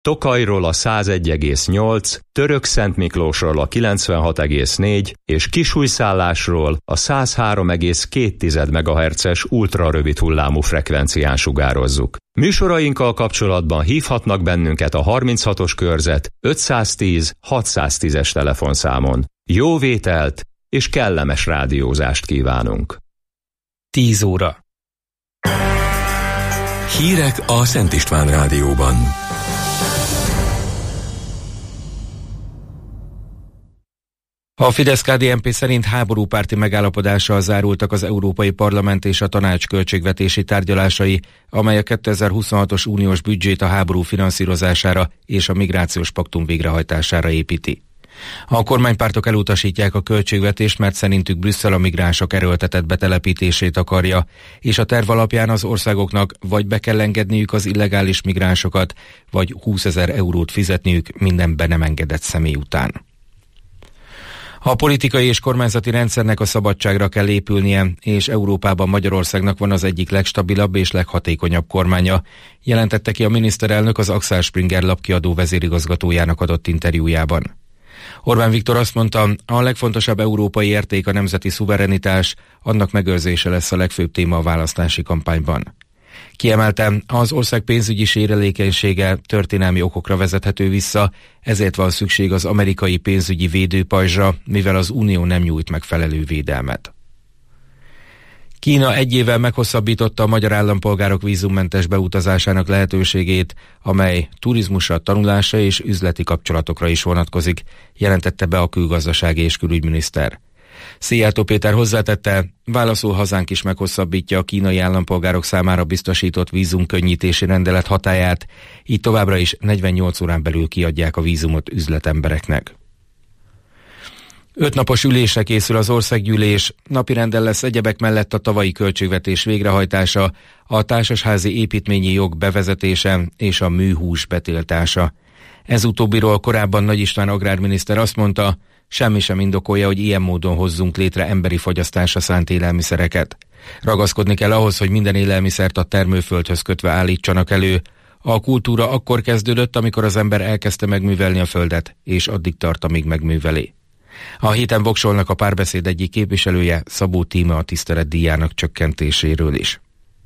Tokajról a 101,8, Törökszentmiklósról a 96,4 és Kisújszállásról a 103,2 MHz-es ultrarövid hullámú frekvencián sugározzuk. Műsorainkkal kapcsolatban hívhatnak bennünket a 36-os körzet 510 610-es telefonszámon. Jó vételt és kellemes rádiózást kívánunk! 10 óra. Hírek a Szent István Rádióban. A Fidesz-KDNP szerint háborúpárti megállapodással zárultak az Európai Parlament és a Tanács költségvetési tárgyalásai, amely a 2026-os uniós büdzsét a háború finanszírozására és a migrációs paktum végrehajtására építi. A kormánypártok elutasítják a költségvetést, mert szerintük Brüsszel a migránsok erőltetett betelepítését akarja, és a terv alapján az országoknak vagy be kell engedniük az illegális migránsokat, vagy 20 000 eurót fizetniük minden be nem engedett személy után. A politikai és kormányzati rendszernek a szabadságra kell épülnie, és Európában Magyarországnak van az egyik legstabilabb és leghatékonyabb kormánya, jelentette ki a miniszterelnök az Axel Springer lapkiadó vezérigazgatójának adott interjújában. Orbán Viktor azt mondta, a legfontosabb európai érték a nemzeti szuverenitás, annak megőrzése lesz a legfőbb téma a választási kampányban. Kiemelte, az ország pénzügyi sérülékenysége történelmi okokra vezethető vissza, ezért van szükség az amerikai pénzügyi védőpajzsra, mivel az Unió nem nyújt megfelelő védelmet. Kína egy évvel meghosszabbította a magyar állampolgárok vízummentes beutazásának lehetőségét, amely turizmusra, tanulásra és üzleti kapcsolatokra is vonatkozik, jelentette be a külgazdasági és külügyminiszter. Szijjártó Péter hozzátette, válaszul hazánk is meghosszabbítja a kínai állampolgárok számára biztosított vízumkönnyítési rendelet hatályát, így továbbra is 48 órán belül kiadják a vízumot üzletembereknek. 5 napos ülésre készül az országgyűlés, napirenden lesz egyebek mellett a tavalyi költségvetés végrehajtása, a társasházi építményi jog bevezetése és a műhús betiltása. Ez utóbbiról korábban Nagy István agrárminiszter azt mondta, semmi sem indokolja, hogy ilyen módon hozzunk létre emberi fogyasztásra szánt élelmiszereket. Ragaszkodni kell ahhoz, hogy minden élelmiszert a termőföldhöz kötve állítsanak elő. A kultúra akkor kezdődött, amikor az ember elkezdte megművelni a földet, és addig tart, amíg megműveli. A héten voksolnak a Párbeszéd egyik képviselője, Szabó Tíme a tiszteletdíjának csökkentéséről is.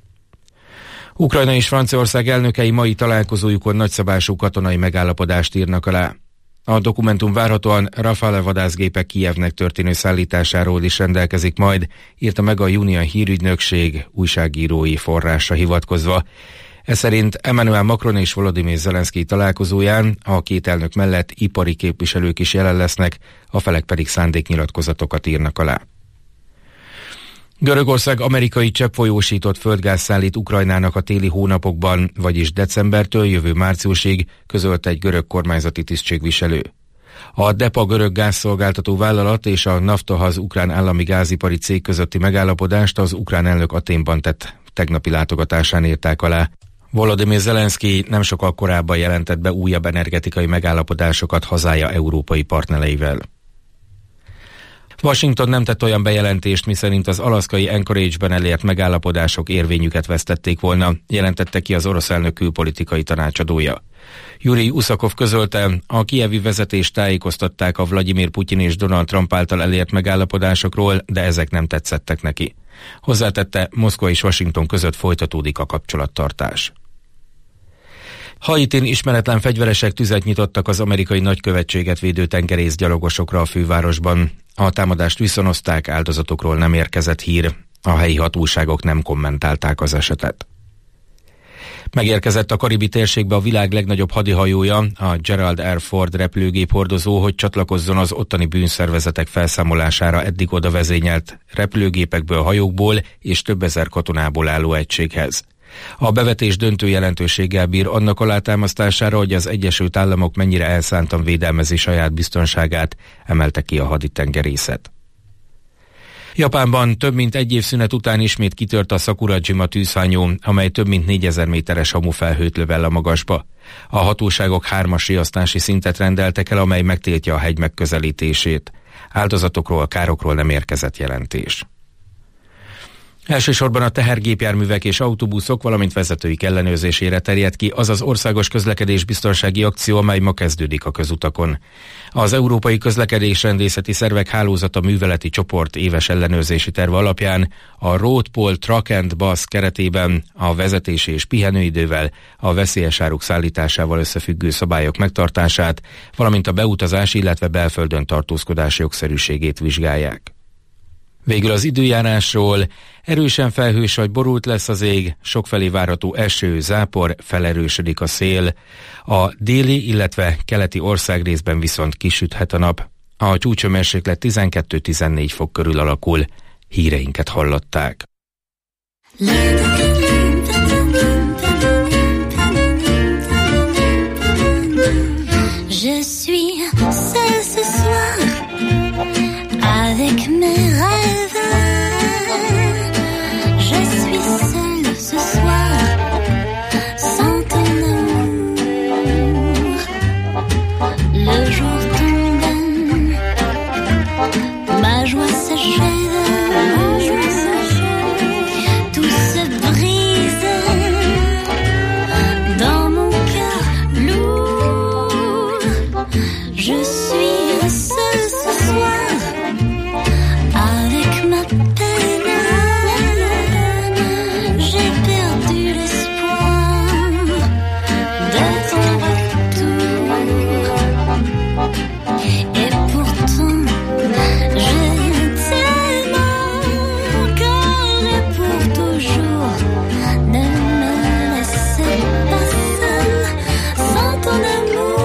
Ukrajna és Franciaország elnökei mai találkozójukon nagyszabású katonai megállapodást írnak alá. A dokumentum várhatóan Rafale vadászgépek Kijevnek történő szállításáról is rendelkezik majd, írta meg a Union hírügynökség újságírói forrásra hivatkozva. Ez szerint Emmanuel Macron és Volodymyr Zelenszky találkozóján a két elnök mellett ipari képviselők is jelen lesznek, a felek pedig szándéknyilatkozatokat írnak alá. Görögország amerikai cseppfolyósított földgáz szállít Ukrajnának a téli hónapokban, vagyis decembertől jövő márciusig, közölte egy görög kormányzati tisztségviselő. A DEPA görög gázszolgáltató vállalat és a Naftahaz ukrán állami gázipari cég közötti megállapodást az ukrán elnök Athénban tett tegnapi látogatásán írták alá. Volodymyr Zelenszky nem sokkal korábban jelentett be újabb energetikai megállapodásokat hazája európai partnereivel. Washington nem tett olyan bejelentést, miszerint az alaszkai Anchorage-ben elért megállapodások érvényüket vesztették volna, jelentette ki az orosz elnök külpolitikai tanácsadója. Jurij Uszakov közölte, a kijevi vezetést tájékoztatták a Vladimir Putyin és Donald Trump által elért megállapodásokról, de ezek nem tetszettek neki. Hozzátette, Moszkva és Washington között folytatódik a kapcsolattartás. Haitin ismeretlen fegyveresek tüzet nyitottak az amerikai nagykövetséget védő tengerészgyalogosokra a fővárosban. A támadást viszonozták, áldozatokról nem érkezett hír. A helyi hatóságok nem kommentálták az esetet. Megérkezett a karibi térségbe a világ legnagyobb hadihajója, a Gerald R. Ford repülőgép hordozó, hogy csatlakozzon az ottani bűnszervezetek felszámolására eddig oda vezényelt repülőgépekből, hajókból és több ezer katonából álló egységhez. A bevetés döntő jelentőséggel bír annak alátámasztására, hogy az Egyesült Államok mennyire elszántan védelmezi saját biztonságát, emelte ki a haditengerészet. Japánban több mint egy év szünet után ismét kitört a Sakurajima tűzhányó, amely több mint 4000 méteres hamufelhőt lövel a magasba. A hatóságok 3-as riasztási szintet rendeltek el, amely megtiltja a hegy megközelítését. Áldozatokról, károkról nem érkezett jelentés. Elsősorban a tehergépjárművek és autóbuszok, valamint vezetőik ellenőrzésére terjed ki az az országos közlekedésbiztonsági akció, amely ma kezdődik a közutakon. Az Európai Közlekedésrendészeti Szervek Hálózata műveleti csoport éves ellenőrzési terve alapján a Road Poll Truck and Bus keretében a vezetési és pihenőidővel, a veszélyes áruk szállításával összefüggő szabályok megtartását, valamint a beutazás, illetve belföldön tartózkodás jogszerűségét vizsgálják. Végül az időjárásról: erősen felhős vagy borult lesz az ég, sokfelé várható eső, zápor, felerősödik a szél. A déli, illetve keleti országrészben viszont kisüthet a nap. A csúcshőmérséklet 12-14 fok körül alakul. Híreinket hallották. Je suis seule ce soir avec mes rêves. Je suis seule ce soir sans ton amour. Le jour tombe, ma joie s'achève, tout se brise dans mon cœur lourd. Je suis seule ce soir avec ma peine. J'ai perdu l'espoir de ton retour. Et pourtant je t'aime encore et pour toujours. Ne me laisse pas seule sans ton amour.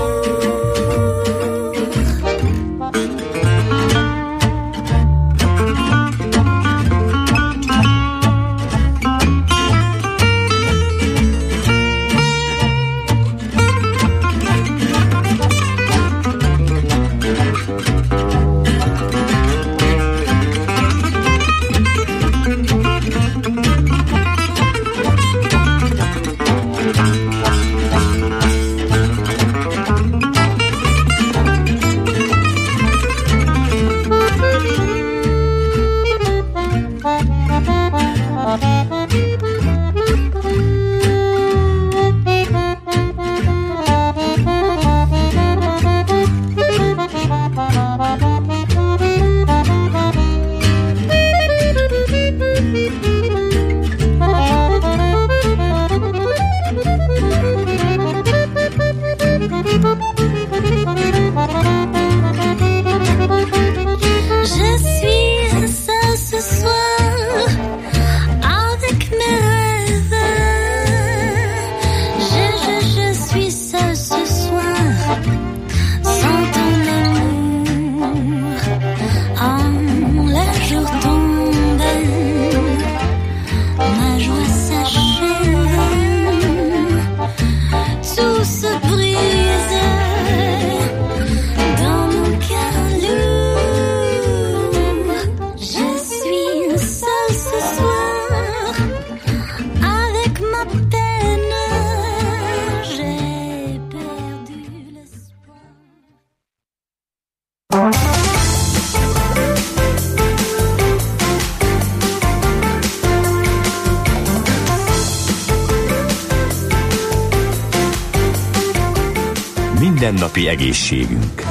Mindennapi egészségünk.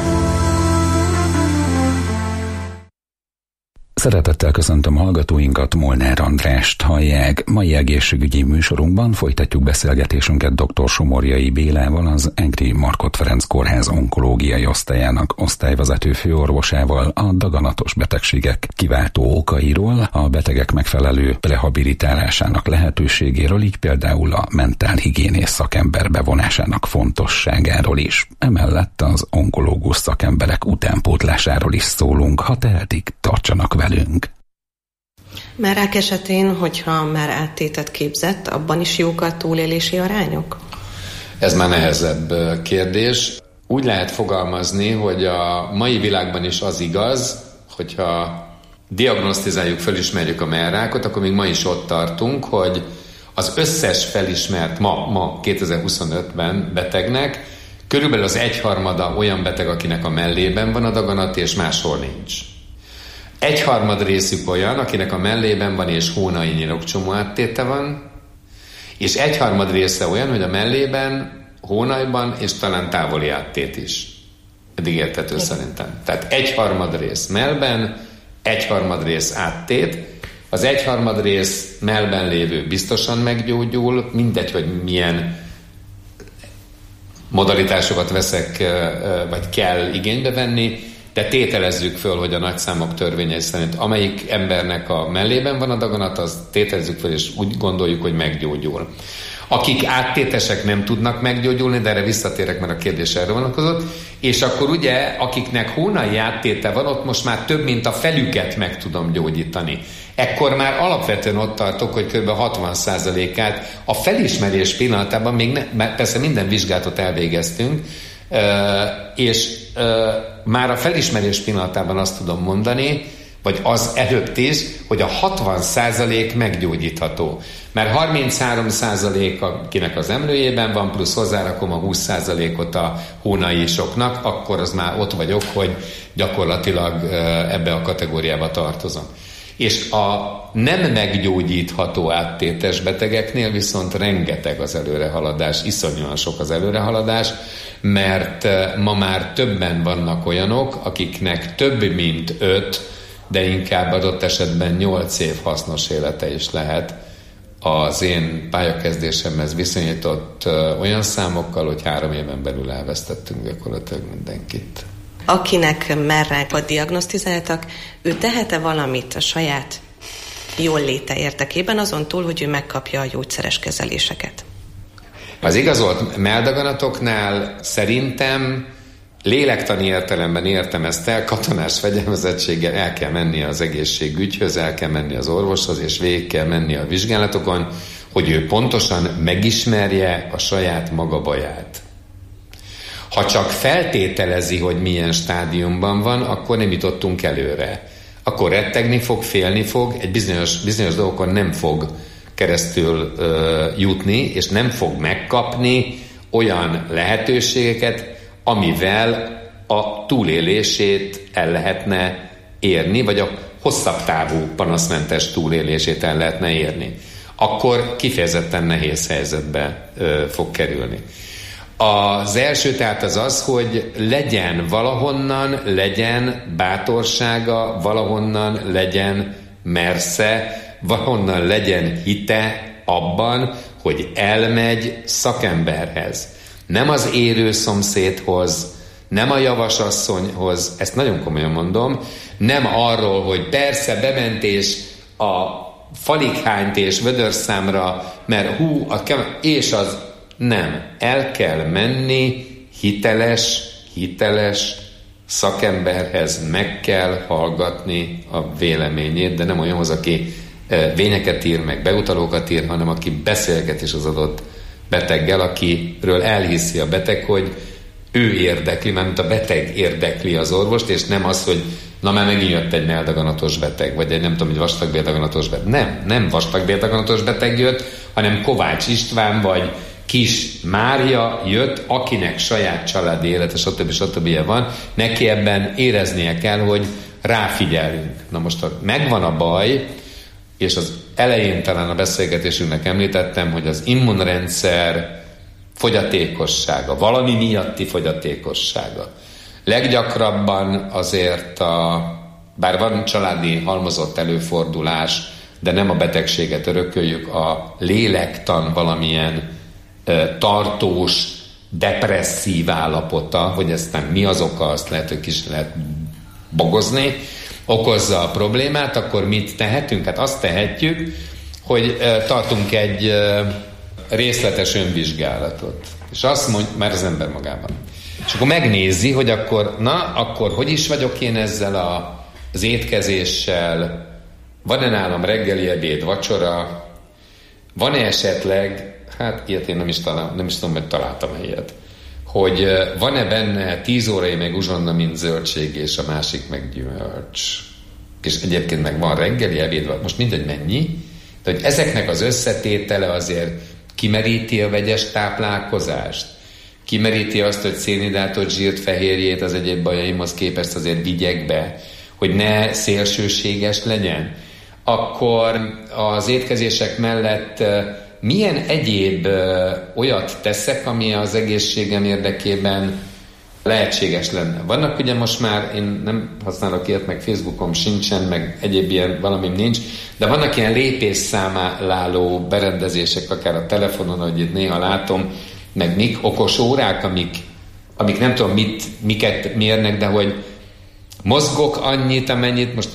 Szeretettel köszöntöm hallgatóinkat, Molnár Andrást hallják. Mai egészségügyi műsorunkban folytatjuk beszélgetésünket dr. Somorjai Bélával, az Egri Markhot Ferenc Kórház onkológiai osztályának osztályvezető főorvosával a daganatos betegségek kiváltó okairól, a betegek megfelelő rehabilitálásának lehetőségéről, így például a mentálhigiénész szakember bevonásának fontosságáról is. Emellett az onkológus szakemberek utánpótlásáról is szólunk. Ha tehetik, tartsanak velünk. Már rák esetén, hogyha már áttétet képzett, abban is jók a túlélési arányok? Ez már nehezebb kérdés. Úgy lehet fogalmazni, hogy a mai világban is az igaz, hogyha diagnosztizáljuk, felismerjük a mellrákot, akkor még ma is ott tartunk, hogy az összes felismert ma 2025-ben betegnek körülbelül az egyharmada olyan beteg, akinek a mellében van a daganat, és máshol nincs. 1/3 részük olyan, akinek a mellében van és hónai nyirokcsomó áttéte van, és 1/3 része olyan, hogy a mellében, hónajban és talán távoli áttét is. Eddig érthető szerintem. Tehát 1/3 rész mellben, 1/3 rész áttét. Az 1/3 rész mellben lévő biztosan meggyógyul, mindegy, hogy milyen modalitásokat veszek, vagy kell igénybe venni, de tételezzük föl, hogy a nagyszámok törvényei szerint amelyik embernek a mellében van a daganat, az tételezzük föl, és úgy gondoljuk, hogy meggyógyul. Akik áttétesek nem tudnak meggyógyulni, de erre visszatérek, mert a kérdés erre vonatkozott, és akkor ugye, akiknek hónai áttéte van, ott most már több, mint a felüket meg tudom gyógyítani. Ekkor már alapvetően ott tartok, hogy kb. 60%-át a felismerés pillanatában, még persze minden vizsgálatot elvégeztünk, és már a felismerés pillanatában azt tudom mondani, vagy az előtt is, hogy a 60% meggyógyítható. Mert 33% akinek az emlőjében van, plusz hozzárakom a 20%-ot a hónaisoknak, akkor az már ott vagyok, hogy gyakorlatilag ebbe a kategóriába tartozom. És a nem meggyógyítható áttétes betegeknél viszont rengeteg az előrehaladás, iszonyúan sok az előrehaladás, mert ma már többen vannak olyanok, akiknek több mint 5, de inkább adott esetben 8 év hasznos élete is lehet az én pályakezdésemhez viszonyított olyan számokkal, hogy 3 éven belül elvesztettünk gyakorlatilag mindenkit. Akinek merrákot diagnosztizáltak, ő tehet-e valamit a saját jól léte érdekében, azon túl, hogy ő megkapja a gyógyszeres kezeléseket? Az igazolt melldaganatoknál szerintem lélektani értelemben értem ezt el, katonás fegyelmezettséggel el kell menni az egészségügyhöz, el kell menni az orvoshoz, és végig kell menni a vizsgálatokon, hogy ő pontosan megismerje a saját maga baját. Ha csak feltételezi, hogy milyen stádiumban van, akkor nem jutottunk előre. Akkor rettegni fog, félni fog, egy bizonyos dolgokon nem fog keresztül jutni, és nem fog megkapni olyan lehetőségeket, amivel a túlélését el lehetne érni, vagy a hosszabb távú panaszmentes túlélését el lehetne érni. Akkor kifejezetten nehéz helyzetbe fog kerülni. Az első tehát az, hogy legyen valahonnan, legyen bátorsága, valahonnan legyen mersze, valahonnan legyen hite abban, hogy elmegy szakemberhez. Nem az érő szomszédhoz, nem a javasasszonyhoz, ezt nagyon komolyan mondom, nem arról, hogy persze bement és a falighányt és vödörszámra, mert és az nem. El kell menni hiteles szakemberhez, meg kell hallgatni a véleményét, de nem olyanhoz, aki vényeket ír, meg beutalókat ír, hanem aki beszélget is az adott beteggel, akiről elhiszi a beteg, hogy ő érdekli, mert a beteg érdekli az orvost, és nem az, hogy na már megint jött egy melldaganatos beteg, vagy egy nem tudom, egy vastagbéldaganatos beteg. Nem vastagbéldaganatos beteg jött, hanem Kovács István, vagy Kis Mária jött, akinek saját családi élete, stb. Van, neki ebben éreznie kell, hogy ráfigyelünk. Na most, ha megvan a baj, és az elején talán a beszélgetésünknek említettem, hogy az immunrendszer fogyatékossága, valami miatti fogyatékossága. Leggyakrabban azért, bár van családi halmozott előfordulás, de nem a betegséget örököljük, a lélektan valamilyen tartós, depresszív állapota, hogy aztán mi az oka, azt lehet, hogy kis lehet bogozni, okozza a problémát, akkor mit tehetünk? Hát azt tehetjük, hogy tartunk egy részletes önvizsgálatot. És azt mondja, már az ember magában. És akkor megnézi, hogy akkor hogy is vagyok én ezzel az étkezéssel, van-e nálam reggeli, ebéd, vacsora, van-e esetleg, hát ilyet én nem is tudom, hogy találtam ilyet, hogy van-e benne 10 órai meg uzsonna, mint zöldség, és a másik meg gyümölcs. És egyébként meg van reggeli, ebéd, most mindegy mennyi, de hogy ezeknek az összetétele azért kimeríti a vegyes táplálkozást, kimeríti azt, hogy szénhidrátot, zsírt, fehérjét az egyéb bajaimhoz képest azért vigyek be, hogy ne szélsőséges legyen, akkor az étkezések mellett milyen egyéb olyat teszek, ami az egészségem érdekében lehetséges lenne. Vannak ugye most már, én nem használok ilyet, meg Facebookom sincsen, meg egyéb ilyen valamim nincs, de vannak ilyen lépésszámláló berendezések, akár a telefonon, hogy itt néha látom, meg okos órák, amik nem tudom miket mérnek, de hogy mozgok annyit, amennyit, most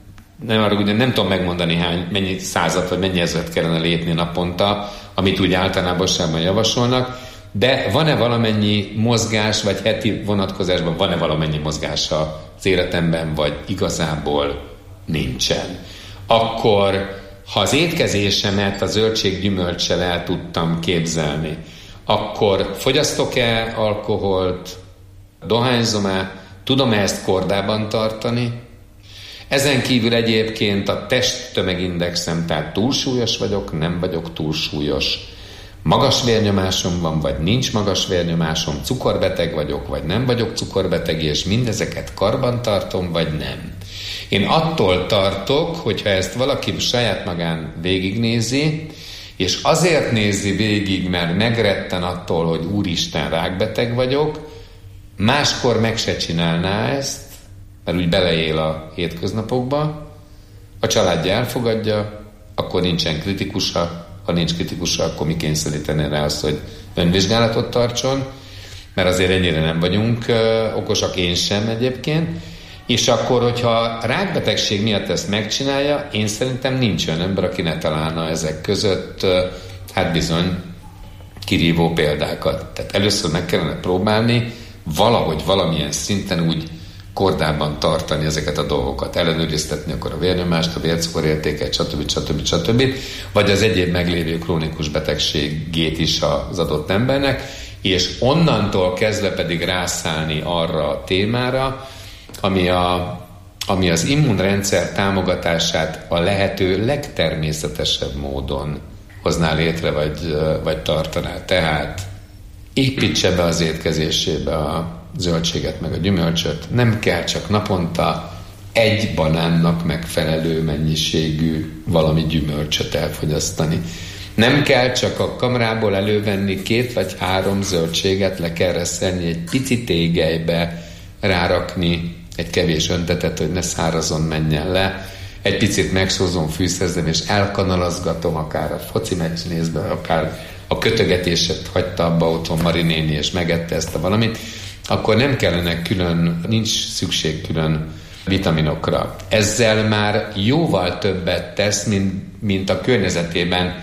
nem tudom megmondani mennyi százat, vagy mennyi ezret kellene lépni naponta, amit úgy általánosságban javasolnak, de van-e valamennyi mozgás, vagy heti vonatkozásban van-e valamennyi mozgás az életemben, vagy igazából nincsen. Akkor, ha az étkezésemet a zöldség-gyümölccsel el tudtam képzelni, akkor fogyasztok-e alkoholt, dohányzom-e, tudom-e ezt kordában tartani? Ezen kívül egyébként a testtömegindexem, tehát túlsúlyos vagyok, nem vagyok túlsúlyos, magas vérnyomásom van, vagy nincs magas vérnyomásom, cukorbeteg vagyok, vagy nem vagyok cukorbeteg, és mindezeket karban tartom, vagy nem. Én attól tartok, hogyha ezt valaki saját magán végignézi, és azért nézi végig, mert megretten attól, hogy úristen, rákbeteg vagyok, máskor meg se csinálná ezt, mert úgy beleél a hétköznapokba, a családja elfogadja, akkor nincsen kritikusa, ha nincs kritikusa, akkor mi kényszeríteni rá azt, hogy önvizsgálatot tartson, mert azért ennyire nem vagyunk okosak, én sem egyébként, és akkor, hogyha rákbetegség miatt ezt megcsinálja, én szerintem nincs olyan ember, aki ne találna ezek között, hát bizony, kirívó példákat. Tehát először meg kellene próbálni valahogy valamilyen szinten úgy kordában tartani ezeket a dolgokat, ellenőriztetni akkor a vérnyomást, a vércukorértéket, stb. Vagy az egyéb meglévő krónikus betegségét is az adott embernek, és onnantól kezdve pedig rászállni arra a témára, ami az immunrendszer támogatását a lehető legtermészetesebb módon hozná létre, vagy tartaná. Tehát építse be az étkezésébe a zöldséget, meg a gyümölcsöt. Nem kell csak naponta egy banánnak megfelelő mennyiségű valami gyümölcsöt elfogyasztani. Nem kell csak a kamrából elővenni 2 vagy 3 zöldséget, le kell reszelni, egy pici tégelybe rárakni egy kevés öntetet, hogy ne szárazon, menjen le. Egy picit megsózom, fűszerzem, és elkanalazgatom, akár a foci meccs nézve, akár a kötögetéset hagyta abba otthon Mari néni, és megette ezt a valamit, akkor nem kellene külön, nincs szükség külön vitaminokra. Ezzel már jóval többet tesz, mint a környezetében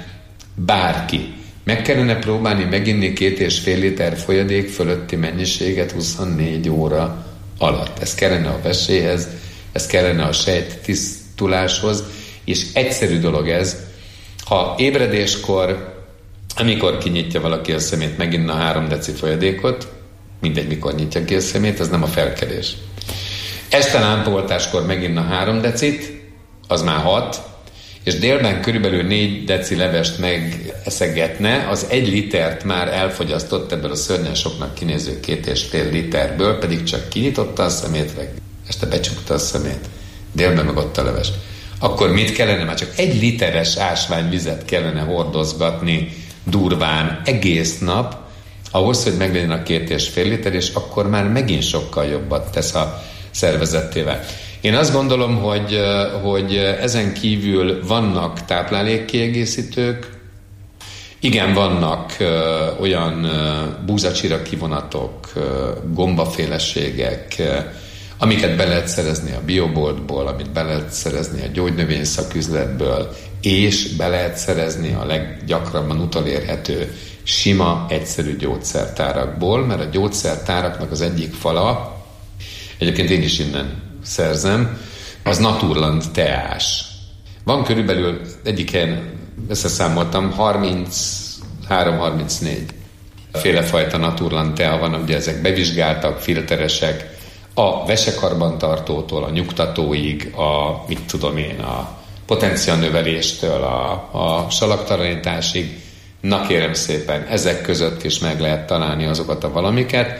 bárki. Meg kellene próbálni meginni 2,5 liter folyadék fölötti mennyiséget 24 óra alatt. Ez kellene a veséhez, ez kellene a sejt tisztuláshoz, és egyszerű dolog ez. Ha ébredéskor, amikor kinyitja valaki a szemét, meginna 3 deci folyadékot, mindegy, mikor nyitja ki a szemét, ez nem a felkelés. Este lámpaoltáskor meginna 3 decit, az már 6, és délben körülbelül 4 deci levest megeszegetne, az 1 litert már elfogyasztott ebből a szörnyen soknak kinéző 2,5 literből, pedig csak kinyitotta a szemét, vagy este becsukta a szemét, délben meg ott a leves. Akkor mit kellene? Már csak 1 literes ásványvizet kellene hordozgatni durván egész nap, ahhoz, hogy meglegyen a 2,5 liter, és akkor már megint sokkal jobbat tesz a szervezettével. Én azt gondolom, hogy ezen kívül vannak táplálékkiegészítők, igen, vannak olyan búzacsira kivonatok, gombaféleségek, amiket be lehet szerezni a bioboltból, amit be lehet szerezni a gyógynövény szaküzletből, és be lehet szerezni a leggyakrabban utolérhető sima, egyszerű gyógyszertárakból, mert a gyógyszertáraknak az egyik fala, egyébként én is innen szerzem, az Naturland teás. Van körülbelül egyiken, összeszámoltam, 33-34 félefajta Naturland tea van, ugye ezek bevizsgáltak, filteresek, a vesekarbantartótól, a nyugtatóig, a potenciálnöveléstől, a salaktalanításig, na kérem szépen, ezek között is meg lehet találni azokat a valamiket,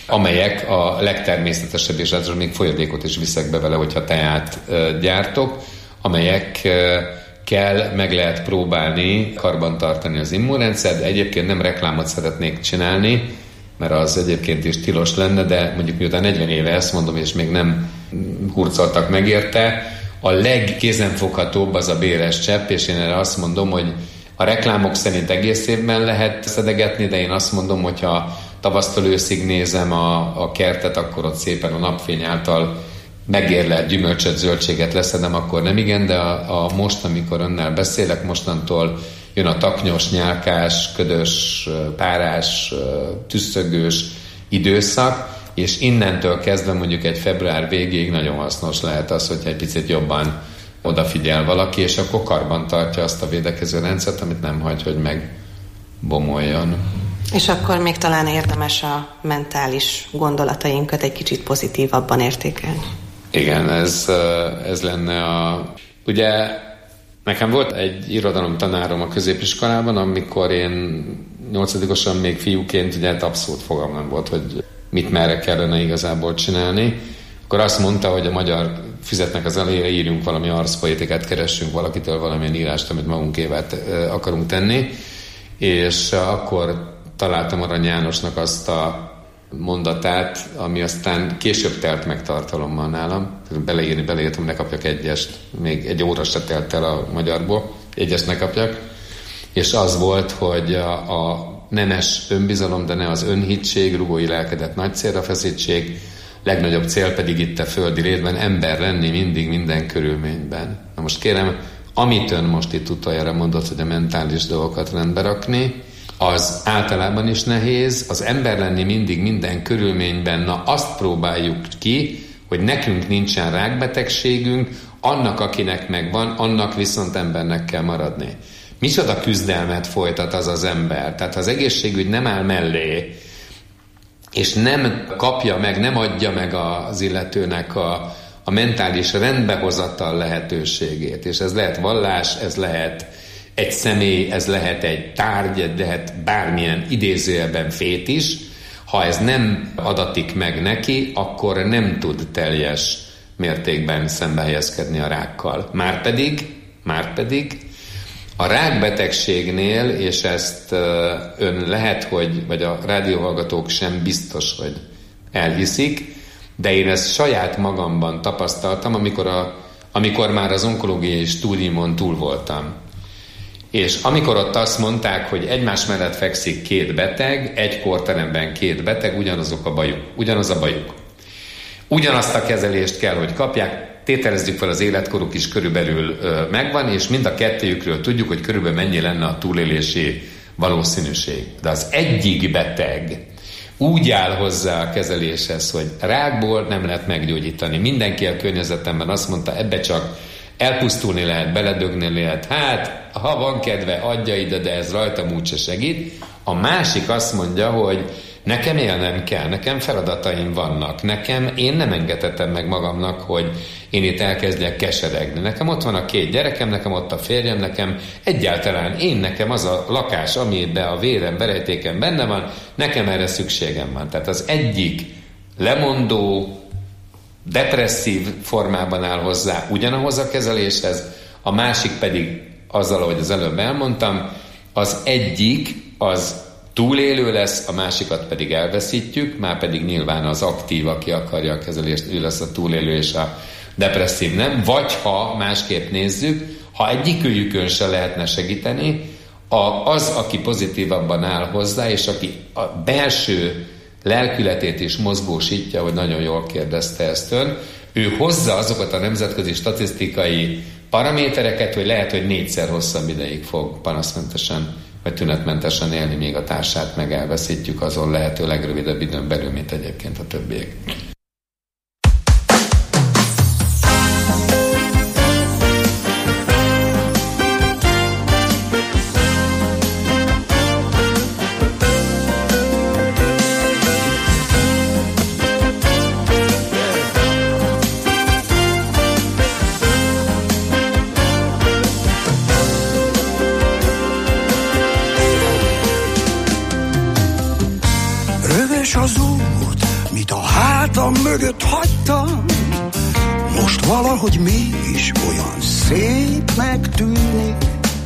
amelyek a legtermészetesebb, és ezzel még folyadékot is viszek be vele, hogyha teát gyártok, amelyekkel meg lehet próbálni karbantartani az immunrendszert. Egyébként nem reklámot szeretnék csinálni, mert az egyébként is tilos lenne, de mondjuk miután 40 éve ezt mondom, és még nem hurcoltak meg érte, a legkézenfoghatóbb az a béres csepp, és én erre azt mondom, hogy a reklámok szerint egész évben lehet szedegetni, de én azt mondom, hogyha tavasztól őszig nézem a kertet, akkor ott szépen a napfény által megérlelt gyümölcsöt, zöldséget leszedem, akkor nem igen, de a most, amikor önnel beszélek, mostantól jön a taknyos, nyálkás, ködös, párás, tüsszögős időszak, és innentől kezdve mondjuk egy február végéig nagyon hasznos lehet az, hogyha egy picit jobban odafigyel valaki, és akkor karban tartja azt a védekező rendszert, amit nem hagy, hogy megbomoljon. És akkor még talán érdemes a mentális gondolatainkat egy kicsit pozitívabban értékelni. Igen, ez lenne Ugye nekem volt egy irodalomtanárom a középiskolában, amikor én 8-osan még fiúként, ugye abszolút fogalmam volt, hogy mit merre kellene igazából csinálni. Akkor azt mondta, hogy a magyar füzetnek az elejére írjunk valami arszpoetikát, keressünk valakitől valamilyen írást, amit magunkével akarunk tenni, és akkor találtam Arany Jánosnak azt a mondatát, ami aztán később telt meg tartalommal nálam. Beleírtam, ne kapjak egyest. Még egy óra se telt el a magyarból, egyest ne kapjak. És az volt, hogy a nemes önbizalom, de ne az önhittség, rugói lelkedet nagy célra feszítség, legnagyobb cél pedig itt a földi létben ember lenni mindig, minden körülményben. Na most kérem, amit ön most itt utoljára mondott, hogy a mentális dolgokat rendbe rakni, az általában is nehéz, az ember lenni mindig, minden körülményben, na azt próbáljuk ki, hogy nekünk nincsen rákbetegségünk, annak, akinek megvan, annak viszont embernek kell maradni. Micsoda küzdelmet folytat az ember? Tehát ha az egészségügy nem áll mellé, és nem kapja meg, nem adja meg az illetőnek a mentális rendbehozatal lehetőségét, és ez lehet vallás, ez lehet egy személy, ez lehet egy tárgy, ez lehet bármilyen idézőjelben fétis, ha ez nem adatik meg neki, akkor nem tud teljes mértékben szembehelyezkedni a rákkal. Márpedig a rákbetegségnél, és ezt ön lehet, vagy a rádióhallgatók sem biztos, hogy elhiszik, de én ezt saját magamban tapasztaltam, amikor már az onkológiai stúdiumon túl voltam. És amikor ott azt mondták, hogy egymás mellett fekszik két beteg, egy kórteremben két beteg, ugyanaz a bajuk. Ugyanazt a kezelést kell, hogy kapják, tételezzük fel, az életkoruk is körülbelül megvan, és mind a kettőjükről tudjuk, hogy körülbelül mennyi lenne a túlélési valószínűség. De az egyik beteg úgy áll hozzá a kezeléshez, hogy rákból nem lehet meggyógyítani. Mindenki a környezetemben azt mondta, ebbe csak elpusztulni lehet, beledögni lehet, hát ha van kedve, adja ide, de ez rajtam úgyse segít. A másik azt mondja, hogy nekem élnem kell, nekem feladataim vannak, én nem engedhetem meg magamnak, hogy én itt elkezdjek keseregni. Nekem ott van a 2 gyerekem, nekem ott a férjem, nekem az a lakás, amiben a vérem, verejtékem benne van, nekem erre szükségem van. Tehát az egyik lemondó, depresszív formában áll hozzá ugyanahoz a kezeléshez, a másik pedig azzal, ahogy az előbb elmondtam, az egyik az túlélő lesz, a másikat pedig elveszítjük, már pedig nyilván az aktív, aki akarja a kezelést, ő lesz a túlélő és a depresszív nem. Vagy ha másképp nézzük, ha egyikőjükön se lehetne segíteni, az, aki pozitívabban áll hozzá, és aki a belső lelkületét is mozgósítja, hogy nagyon jól kérdezte ezt ön, ő hozza azokat a nemzetközi statisztikai paramétereket, hogy lehet, hogy 4-szer hosszabb ideig fog panaszmentesen vagy tünetmentesen élni, még a társát meg elveszítjük azon lehető legrövidebb időn belül, mint egyébként a többiek. Az út, amit a hátam mögött hagytam, most valahogy mégis olyan szépnek tűnik.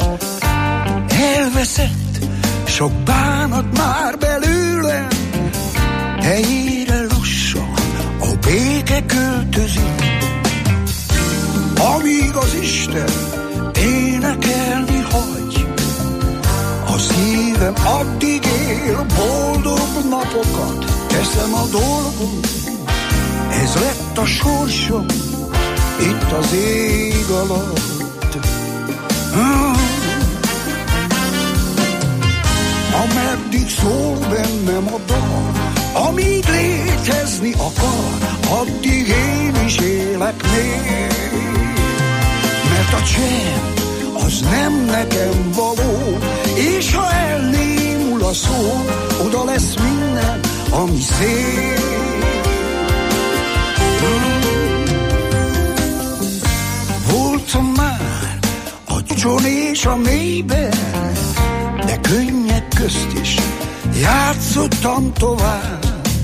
Elveszett sok bánat már belőlem, helyére lassan a béke költözik. Amíg az Isten énekelni hagy, a szívem addig él, boldog napokat teszem a dolgom. Ez lett a sorsom itt az ég alatt. Ameddig szól bennem a dal, amíg létezni akar, addig én is élek még. Mert a csend az nem nekem való, és ha elnémul a szó, oda lesz minden, ami szép. Voltam már a csón és a mélyben, de könnyek közt is játszottam tovább.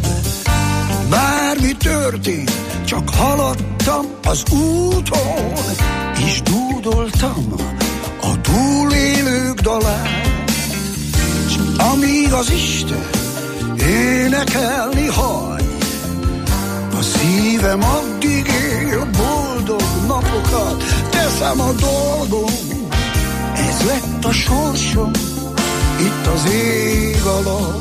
Bármi történt, csak haladtam az úton, és dúdoltam a túlélők dalát. S amíg az Isten énekelni hagy, a szívem addig él, boldog napokat teszem a dolgom. Ez lett a sorsom itt az ég alatt.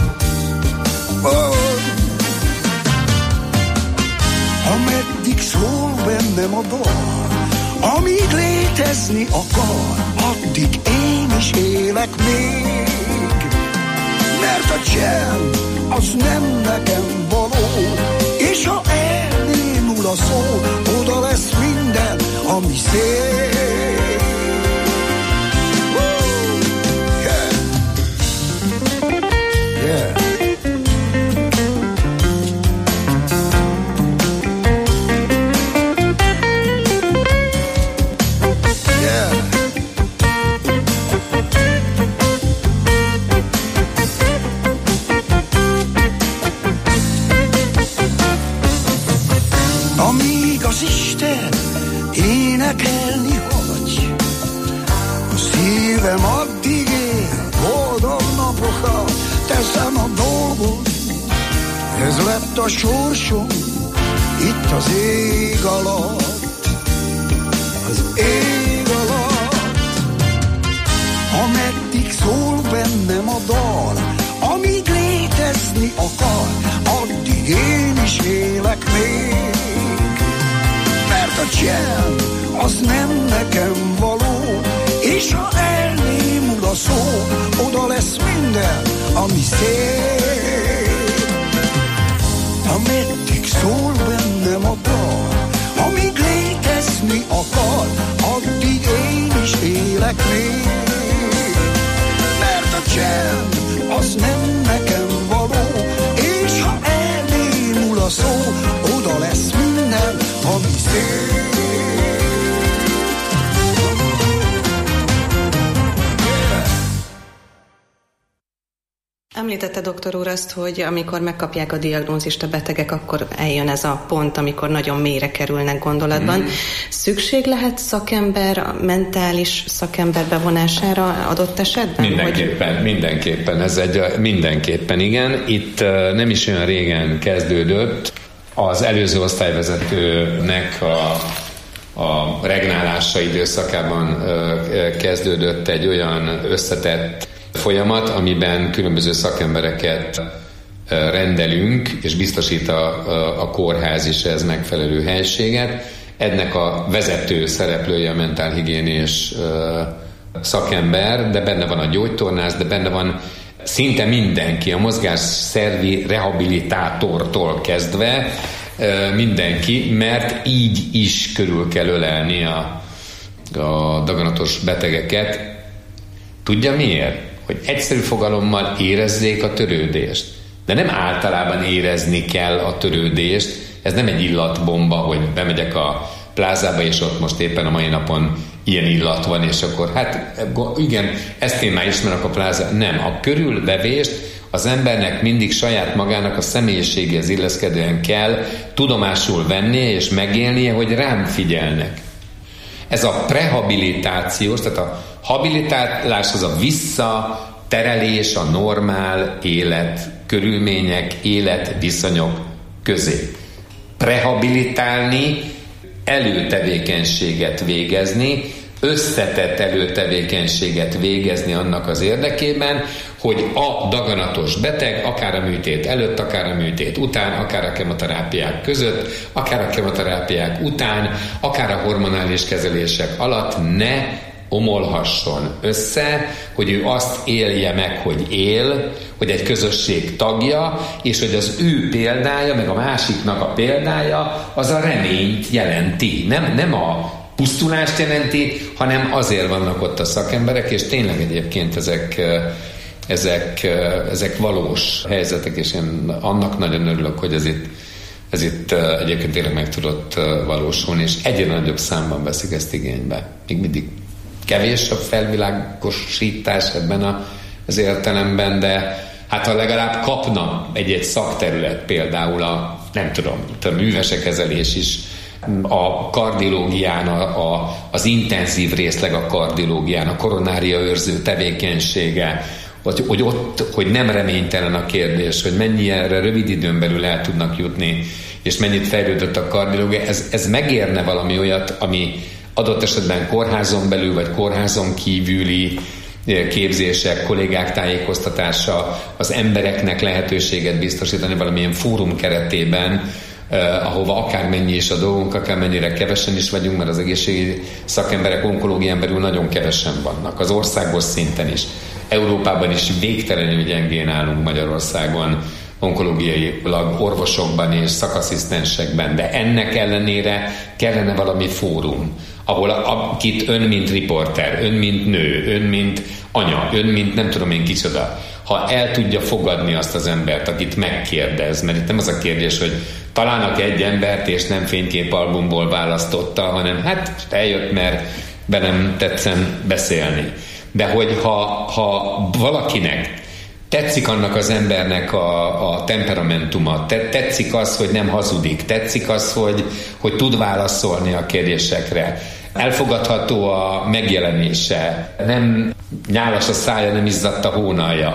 Ameddig szól bennem a dal, amíg létezni akar, addig én is élek még. Mert a csend az nem nekem való, és ha elnémul a szó, oda lesz minden, ami szép. Yeah. Amíg az Isten énekelni hagy, a szívem addig él, boldog napokat teszem a dolgom. Ez lett a sorsom itt az ég alatt, az ég alatt. Ameddig szól bennem a dal, amíg létezni akar, addig én is élek még. Mert a csend az nem nekem való, és ha elnémul a szó, oda lesz minden, ami szép. Ameddig szól bennem a dal, amíg létezni akar, addig én is élek még. Mert a csend az nem nekem való, és ha elnémul a szó, oda lesz minden, ami szép. Említette doktor úr azt, hogy amikor megkapják a diagnózist a betegek, akkor eljön ez a pont, amikor nagyon mélyre kerülnek gondolatban. Szükség lehet szakember, mentális szakember bevonására adott esetben? Mindenképpen. Mindenképpen igen. Itt nem is olyan régen kezdődött. Az előző osztályvezetőnek a regnálása időszakában kezdődött egy olyan összetett folyamat, amiben különböző szakembereket rendelünk, és biztosít a kórház is ez megfelelő helységet. Ennek a vezető szereplője a mentálhigiénés szakember, de benne van a gyógytornász, de benne van szinte mindenki, a mozgásszervi rehabilitátortól kezdve mindenki, mert így is körül kell ölelni a daganatos betegeket. Tudja miért? Hogy egyszerű fogalommal érezzék a törődést. De nem általában érezni kell a törődést, ez nem egy illatbomba, hogy bemegyek a plázába, és ott most éppen a mai napon ilyen illat van, és akkor hát igen, ezt én már ismerek a pláza. Nem, a körülvevést az embernek mindig saját magának a személyiségéhez illeszkedően kell tudomásul vennie és megélnie, hogy rám figyelnek. Ez a prehabilitációs, tehát a habilitálás az a visszaterelés a normál életkörülmények, életviszonyok közé. Prehabilitálni, előtevékenységet végezni, összetett előtevékenységet végezni annak az érdekében, hogy a daganatos beteg akár a műtét előtt, akár a műtét után, akár a kemoterápiák között, akár a kemoterápiák után, akár a hormonális kezelések alatt ne omolhasson össze, hogy ő azt élje meg, hogy él, hogy egy közösség tagja, és hogy az ő példája, meg a másiknak a példája, az a reményt jelenti. Nem a pusztulást jelenti, hanem azért vannak ott a szakemberek, és tényleg egyébként ezek valós helyzetek, és én annak nagyon örülök, hogy ez itt egyébként tényleg meg tudott valósulni, és egyre nagyobb számban veszik ezt igénybe. Még mindig kevés a felvilágosítás ebben az értelemben, de hát ha legalább kapna egy szakterület, például a művesekezelés is, a kardiológián, az intenzív részleg a kardiológián, a koronária őrző tevékenysége, hogy nem reménytelen a kérdés, hogy mennyire rövid időn belül el tudnak jutni, és mennyit fejlődött a kardiológia, ez megérne valami olyat, ami adott esetben kórházon belül, vagy kórházon kívüli képzések, kollégák tájékoztatása, az embereknek lehetőséget biztosítani valamilyen fórum keretében, ahova akármennyi is a dolgunk, akármennyire kevesen is vagyunk, mert az egészségügyi szakemberek onkológián belül nagyon kevesen vannak, az országos szinten is. Európában is végtelenül gyengén állunk Magyarországon, onkológiailag orvosokban és szakasszisztensekben, de ennek ellenére kellene valami fórum, ahol akit ön mint riporter, ön mint nő, ön mint anya, ön mint nem tudom én kicsoda, ha el tudja fogadni azt az embert, akit megkérdez, mert itt nem az a kérdés, hogy találnak egy embert, és nem fényképalbumból választotta, hanem hát eljött, mert velem tetszen beszélni. De hogy ha valakinek tetszik annak az embernek a temperamentuma, tetszik az, hogy nem hazudik, tetszik az, hogy tud válaszolni a kérdésekre, elfogadható a megjelenése, nem nyálas a szája, nem izzadt a hónalja,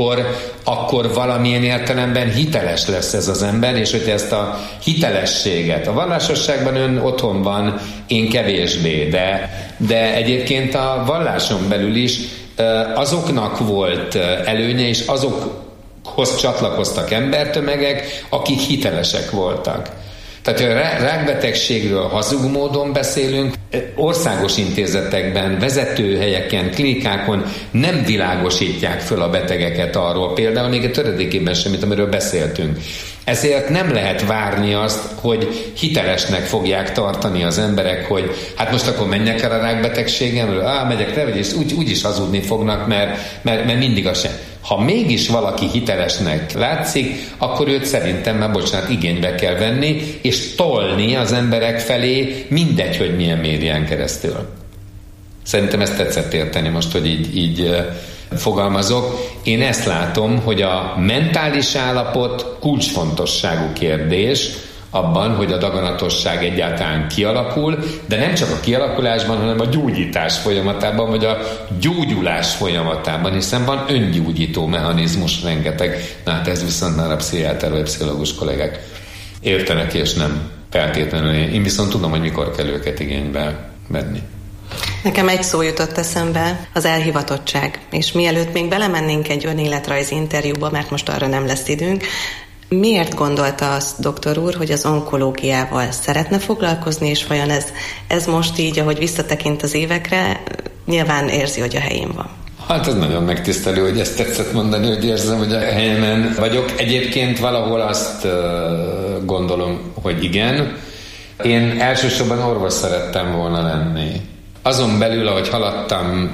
akkor valamilyen értelemben hiteles lesz ez az ember, és hogyha ezt a hitelességet, a vallásosságban ön otthon van, én kevésbé, de egyébként a valláson belül is azoknak volt előnye, és azokhoz csatlakoztak embertömegek, akik hitelesek voltak. Tehát, ha rákbetegségről hazug módon beszélünk, országos intézetekben, vezetőhelyeken, klinikákon nem világosítják föl a betegeket arról, például még a töredékében semmit, amiről beszéltünk. Ezért nem lehet várni azt, hogy hitelesnek fogják tartani az emberek, hogy hát most akkor menjek el a rákbetegségemről, megyek le, és úgyis hazudni fognak, mert mindig az sem. Ha mégis valaki hitelesnek látszik, akkor őt szerintem már, igénybe kell venni, és tolni az emberek felé, mindegy, hogy milyen médián keresztül. Szerintem ezt tetszett érteni most, hogy így fogalmazok. Én ezt látom, hogy a mentális állapot kulcsfontosságú kérdés abban, hogy a daganatosság egyáltalán kialakul, de nem csak a kialakulásban, hanem a gyógyítás folyamatában, vagy a gyógyulás folyamatában, hiszen van öngyógyító mechanizmus rengeteg. Na hát ez viszont már a pszichiáter vagy pszichológus kollégák értenek, és nem feltétlenül. Én viszont tudom, hogy mikor kell őket igénybe venni. Nekem egy szó jutott eszembe, az elhivatottság. És mielőtt még belemennénk egy önéletrajzi interjúba, mert most arra nem lesz időnk, miért gondolta azt, doktor úr, hogy az onkológiával szeretne foglalkozni, és vajon ez most így, ahogy visszatekint az évekre, nyilván érzi, hogy a helyén van? Hát ez nagyon megtisztelő, hogy ezt tetszett mondani, hogy érzem, hogy a helyemen vagyok. Egyébként valahol azt gondolom, hogy igen. Én elsősorban orvos szerettem volna lenni. Azon belül, ahogy haladtam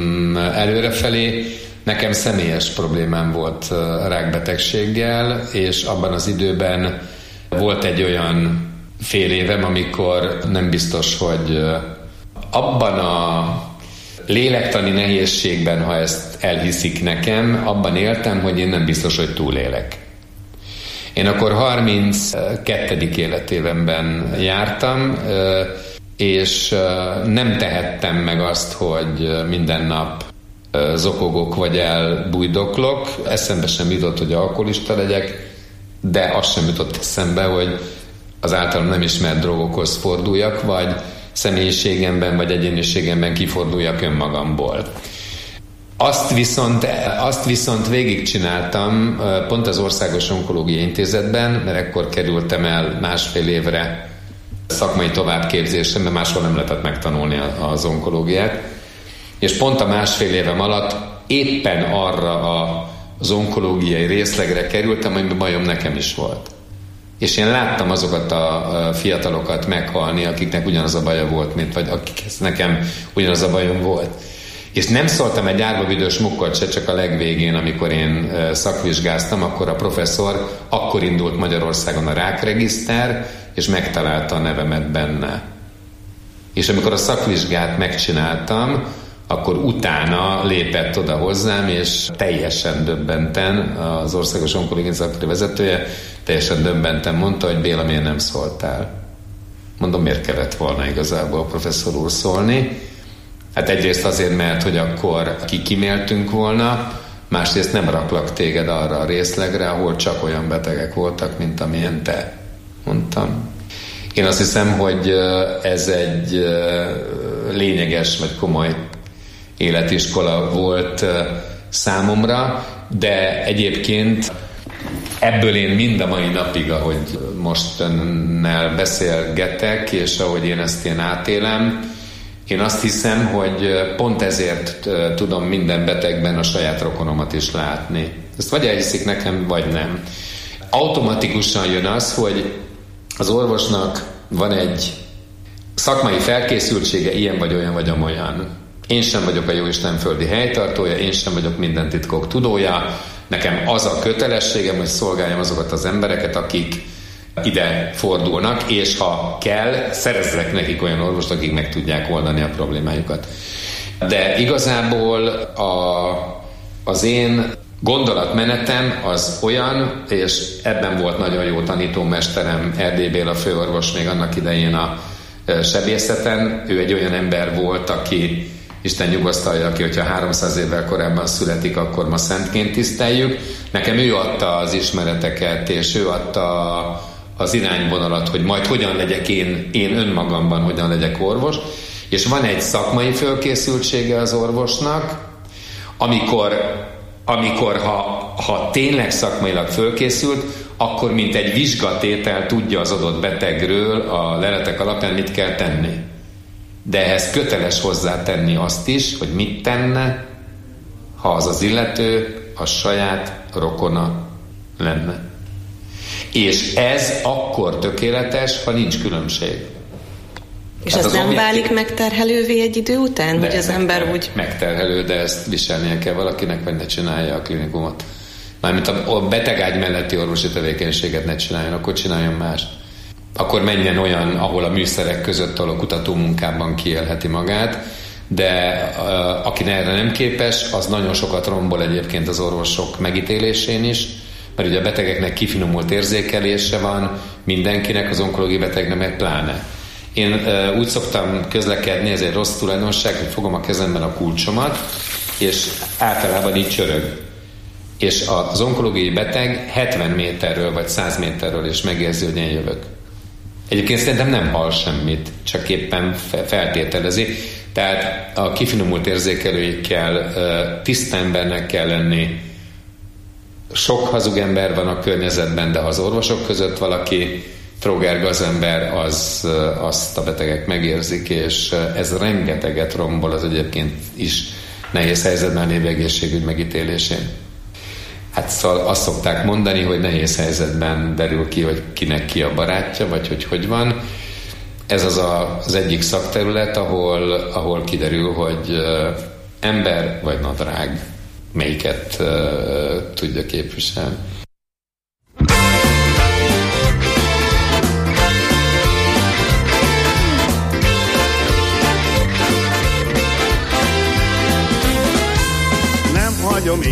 előrefelé, nekem személyes problémám volt rákbetegséggel, és abban az időben volt egy olyan fél évem, amikor nem biztos, hogy abban a lélektani nehézségben, ha ezt elhiszik nekem, abban éltem, hogy én nem biztos, hogy túlélek. Én akkor 32. életévemben jártam, és nem tehettem meg azt, hogy minden nap zokogok vagy elbújdoklok. Eszembe sem jutott, hogy alkoholista legyek, de azt sem jutott eszembe, hogy az általam nem ismert drogokhoz forduljak, vagy személyiségemben vagy egyéniségemben kiforduljak önmagamból. Azt viszont végigcsináltam pont az Országos Onkológiai Intézetben, mert ekkor kerültem el 1,5 évre szakmai továbbképzésre, mert máshol nem lehetett megtanulni az onkológiát. És pont a 1,5 évem alatt éppen arra az onkológiai részlegre kerültem, amiben bajom nekem is volt. És én láttam azokat a fiatalokat meghalni, akiknek ugyanaz a baja volt, vagy akikhez nekem ugyanaz a bajom volt. És nem szóltam egy árva büdös mukkot se, csak a legvégén, amikor én szakvizsgáztam, akkor a professzor, akkor indult Magyarországon a rákregiszter, és megtalálta a nevemet benne. És amikor a szakvizsgát megcsináltam, akkor utána lépett oda hozzám, és teljesen döbbenten, az Országos Onkológiai Intézet vezetője teljesen döbbenten mondta, hogy Béla, miért nem szóltál? Mondom, miért kellett volna igazából a professzor úr szólni? Hát egyrészt azért, mert hogy akkor kiméltünk volna, másrészt nem raklak téged arra a részlegre, ahol csak olyan betegek voltak, mint amilyen te, mondtam. Én azt hiszem, hogy ez egy lényeges vagy komoly életiskola volt számomra, de egyébként ebből én mind a mai napig, ahogy most önnel beszélgetek, és ahogy én ezt átélem, én azt hiszem, hogy pont ezért tudom minden betegben a saját rokonomat is látni. Ezt vagy elhiszik nekem, vagy nem. Automatikusan jön az, hogy az orvosnak van egy szakmai felkészültsége, ilyen vagy olyan vagy amolyan. Én sem vagyok a jóisten földi helytartója, én sem vagyok minden titkok tudója. Nekem az a kötelességem, hogy szolgáljam azokat az embereket, akik ide fordulnak, és ha kell, szerezzek nekik olyan orvost, akik meg tudják oldani a problémájukat. De igazából az én gondolatmenetem az olyan, és ebben volt nagyon jó tanítómesterem, Erdély Béla főorvos még annak idején a sebészeten. Ő egy olyan ember volt, aki, Isten nyugasztalja ki, hogyha 300 évvel korábban születik, akkor ma szentként tiszteljük. Nekem ő adta az ismereteket, és ő adta az irányvonalat, hogy majd hogyan legyek én önmagamban, hogyan legyek orvos. És van egy szakmai fölkészültsége az orvosnak, amikor ha tényleg szakmailag fölkészült, akkor mint egy vizsgatétel tudja az adott betegről a leletek alapján, mit kell tenni. De ehhez köteles hozzátenni azt is, hogy mit tenne, ha az illető a saját rokona lenne. És ez akkor tökéletes, ha nincs különbség. És hát ez nem válik megterhelővé egy idő után, hogy az ember úgy... Megterhelő, de ezt viselnie kell valakinek, vagy ne csinálja a klinikumot. Mármint a betegágy melletti orvosi tevékenységet ne csináljon, akkor csináljon mást. Akkor menjen olyan, ahol a műszerek között, ahol a kutatómunkában kiélheti magát, de aki erre nem képes, az nagyon sokat rombol egyébként az orvosok megítélésén is, mert ugye a betegeknek kifinomult érzékelése van, mindenkinek, az onkológiai betegnek meg pláne. Én úgy szoktam közlekedni, ez egy rossz tulajdonság, hogy fogom a kezemben a kulcsomat, és általában így csörög. És az onkológiai beteg 70 méterről vagy 100 méterről is megérzi, hogy én jövök. Egyébként szerintem nem hall semmit, csak éppen feltételezi. Tehát a kifinomult érzékelőikkel tiszta embernek kell lenni. Sok hazug ember van a környezetben, de ha az orvosok között valaki tróger gazember, azt a betegek megérzik, és ez rengeteget rombol az egyébként is nehéz helyzetben lévő egészségügy megítélésén. Hát szóval azt szokták mondani, hogy nehéz helyzetben derül ki, hogy kinek ki a barátja, vagy hogy van. Ez az egyik szakterület, ahol kiderül, hogy ember vagy nadrág melyiket tudja képviselni.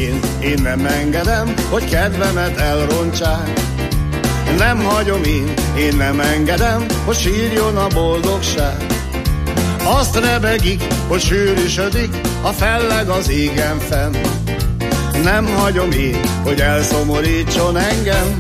én nem engedem, hogy kedvemet elrontsák. Nem hagyom én nem engedem, hogy sírjon a boldogság. Azt rebegik, hogy sűrűsödik a felleg az égen fenn. Nem hagyom hogy elszomorítson engem.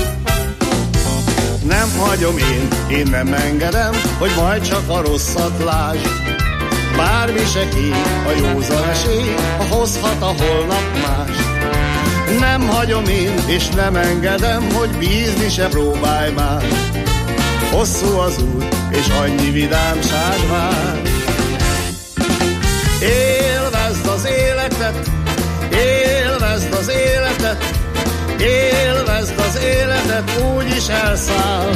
Nem hagyom én nem engedem, hogy majd csak a rosszat lásd. Bármi se ki, a józan esély, ha hozhat a holnap más. Nem hagyom és nem engedem, hogy bízni se próbálj már. Hosszú az út, és annyi vidámság vár. Élvezd az életet, élvezd az életet, élvezd az életet, úgyis elszáll.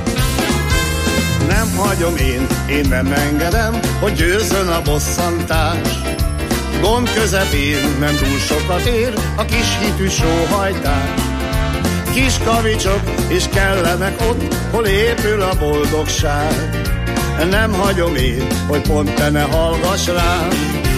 Nem hagyom én nem engedem, hogy győzzön a bosszantás. Gond közepén nem túl sokat ér a kis hitű sóhajtás. Kis kavicsok is kellenek ott, hol épül a boldogság. Nem hagyom hogy pont te ne hallgass rám.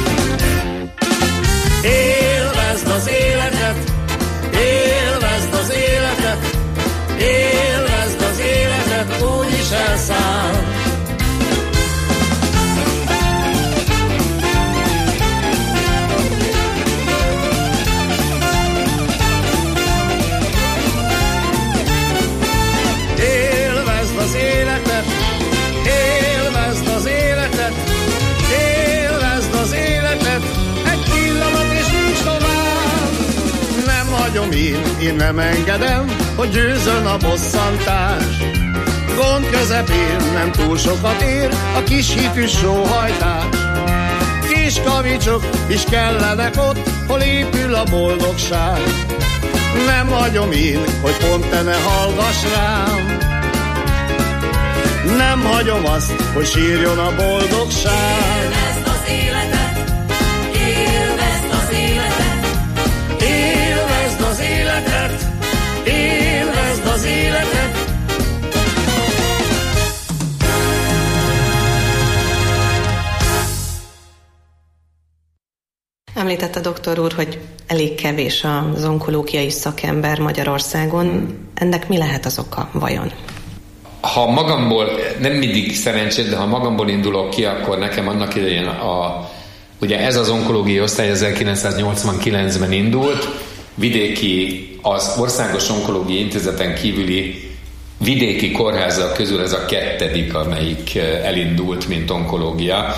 Élvezd az életet, élvezd az életet, élvezd az életet, úgyis elszáll. Élvezd az életet, élvezd az életet, élvezd az életet, egy pillanat és nincs tovább. Nem hagyom én nem engedem, hogy győzzön a bosszantás. Gond közepén nem túl sokat ér a kis hitű sóhajtás. Kis kavicsok is kellenek ott, hol épül a boldogság. Nem hagyom hogy pont te ne hallgass rám. Nem hagyom azt, hogy sírjon a boldogság. Élvezd az életet, élvezd az életet, élvezd az életet, élvezd az életet. Említette doktor úr, hogy elég kevés az onkológiai szakember Magyarországon. Ennek mi lehet az oka vajon? Ha magamból, nem mindig szerencsés, de ha magamból indulok ki, akkor nekem annak idején ugye ez az onkológiai osztály 1989-ben indult, vidéki, az Országos Onkológiai Intézeten kívüli vidéki kórházak közül ez a 2., amelyik elindult, mint onkológia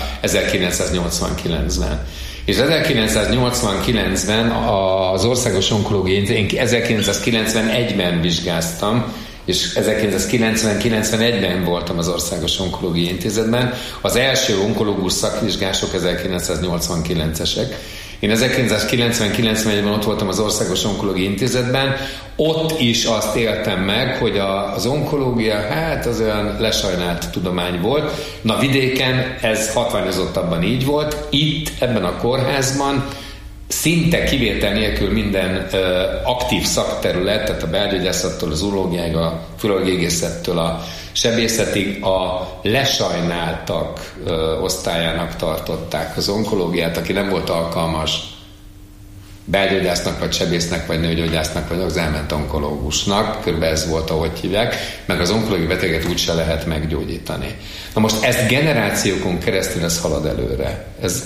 1989-ben. És 1989-ben az Országos Onkológiai Intézet, én 1991-ben vizsgáztam, és 1990-91-ben voltam az Országos Onkológiai Intézetben. Az első onkológus szakvizsgások 1989-esek. Én 1990-91-ben ott voltam az Országos Onkológiai Intézetben, ott is azt éltem meg, hogy az onkológia, az olyan lesajnált tudomány volt. Na vidéken ez hatványozottabban így volt. Itt, ebben a kórházban szinte kivétel nélkül minden aktív szakterület, tehát a belgyógyászattól az urológiáig, a filológiégészettől a sebészetig a lesajnáltak osztályának tartották az onkológiát, aki nem volt alkalmas belgyógyásznak, vagy sebésznek, vagy nőgyógyásznak, vagy az elment onkológusnak, körülbelül ez volt, ahogy hívják, meg az onkológiai beteget úgyse lehet meggyógyítani. Na most ezt generációkon keresztül ez halad előre.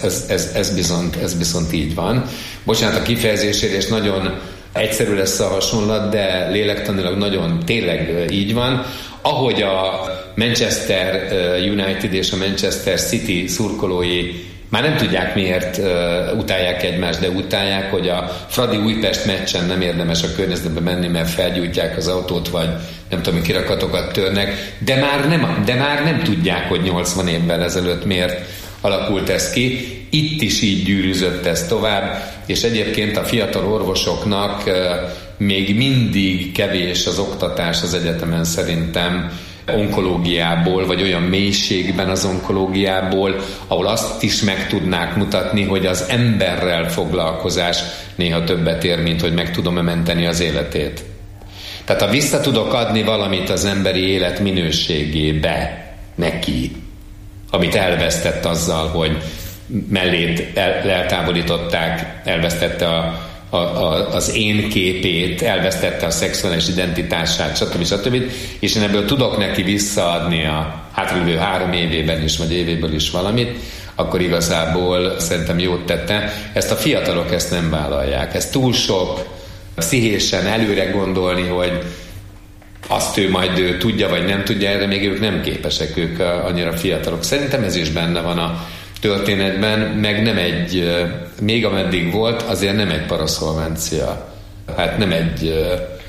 Ez viszont így van. Bocsánat a kifejezésért, és nagyon egyszerű lesz a hasonlat, de lélektanilag nagyon tényleg így van. Ahogy a Manchester United és a Manchester City szurkolói már nem tudják miért utálják egymást, de utálják, hogy a Fradi Újpest meccsen nem érdemes a környezetbe menni, mert felgyújtják az autót, vagy nem tudom, kirakatokat törnek, de már nem tudják, hogy 80 évvel ezelőtt miért alakult ez ki. Itt is így gyűrűzött ez tovább, és egyébként a fiatal orvosoknak még mindig kevés az oktatás az egyetemen szerintem onkológiából, vagy olyan mélységben az onkológiából, ahol azt is meg tudnák mutatni, hogy az emberrel foglalkozás néha többet ér, mint hogy meg tudom-e menteni az életét. Tehát ha vissza tudok adni valamit az emberi élet minőségébe neki, amit elvesztett azzal, hogy mellét eltávolították, elvesztette az én képét, elvesztette a szexuális identitását, stb. És én ebből tudok neki visszaadni a hátralévő 3 évében is, vagy évéből is valamit, akkor igazából szerintem jót tette. Ezt a fiatalok ezt nem vállalják. Ez túl sok pszichésen előre gondolni, hogy azt ő tudja, vagy nem tudja, erre még ők nem képesek, ők annyira fiatalok. Szerintem ez is benne van a történetben, meg nem még ameddig volt, azért nem egy paraszolvencia. Hát nem egy